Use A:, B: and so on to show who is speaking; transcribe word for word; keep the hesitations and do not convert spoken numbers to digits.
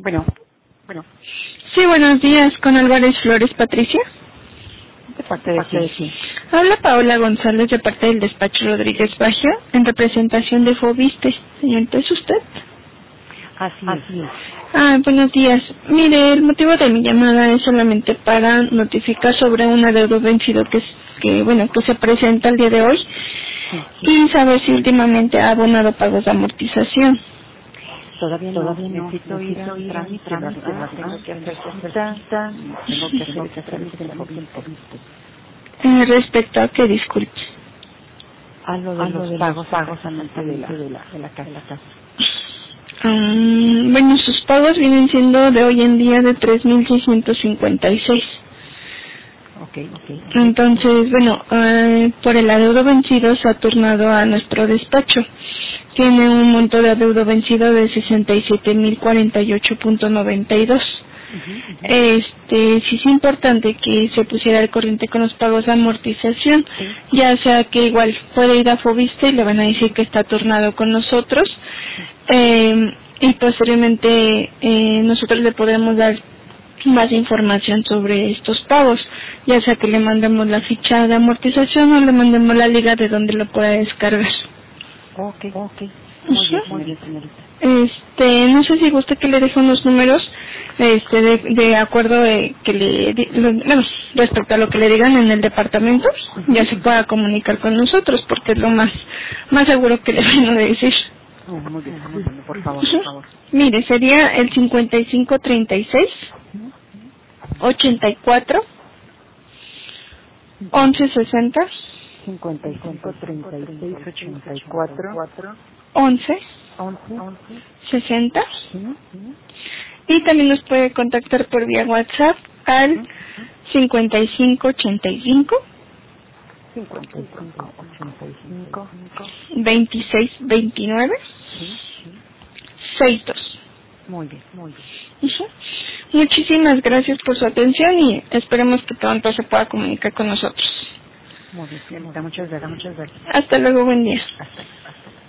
A: Bueno, bueno.
B: Sí, buenos días, con Álvarez Flores Patricia.
A: ¿De parte de quién? Sí.
B: Habla Paola González de parte del despacho Rodríguez Baggio en representación de Fobiste. Señorita, ¿es usted?
A: Así, Así es.
B: Ah, buenos días. Mire, el motivo de mi llamada es solamente para notificar sobre un adeudo vencido que, es, que bueno, que se presenta el día de hoy
A: Sí.
B: y saber si últimamente ha abonado pagos de amortización.
A: Todavía no, todavía no, necesito ir a un trámite, ¿verdad? Tengo que hacer cita, tengo que hacer ese trámite en Fobiste.
B: Eh, respecto a que disculpe.
A: A lo de a los, los pagos, pagos antes de la, de la, de la casa.
B: Um, bueno, sus pagos vienen siendo de hoy en día de tres mil seiscientos cincuenta y seis.
A: Okay, okay.
B: Entonces, bueno, eh, por el adeudo vencido se ha turnado a nuestro despacho. Tiene un monto de adeudo vencido de sesenta y siete mil cuarenta y ocho punto noventa y dos.
A: Uh-huh, uh-huh.
B: Este, sí es importante que se pusiera al corriente con los pagos de amortización, sí. Ya sea que igual puede ir a Fobiste y le van a decir que está turnado con nosotros, eh, y posteriormente eh, nosotros le podremos dar más información sobre estos pagos, ya sea que le mandemos la ficha de amortización o le mandemos la liga de donde lo pueda descargar.
A: Ok, ok. Muy bien, muy bien, señorita.
B: Este, no sé si gusta que le deje unos números, este, de, de acuerdo de que le, di- lo- bueno, respecto a lo que le digan en el departamento, uh-huh. Ya se pueda comunicar con nosotros, porque es lo más, más seguro que le van a decir.
A: Oh, muy bien, muy bien, por favor,
B: Uh-huh.
A: por favor.
B: Mire, sería el cincuenta y cinco treinta y seis, ochenta y cuatro, once sesenta,
A: cincuenta y cinco, treinta y seis, ochenta y cuatro,
B: once,
A: once,
B: sesenta,
A: ¿sí? ¿Sí?
B: y también nos puede contactar por vía WhatsApp al cincuenta y cinco ochenta y cinco,
A: cincuenta y cinco, ochenta y cinco,
B: veintiséis veintinueve,
A: ¿sí? ¿Sí?
B: sesenta y dos.
A: Muy bien, muy bien.
B: Uh-huh. Muchísimas gracias por su atención y esperemos que pronto se pueda comunicar con nosotros.
A: Muy bien, señorita, muchas gracias, muchas gracias.
B: Hasta luego, buen día.
A: Hasta, hasta.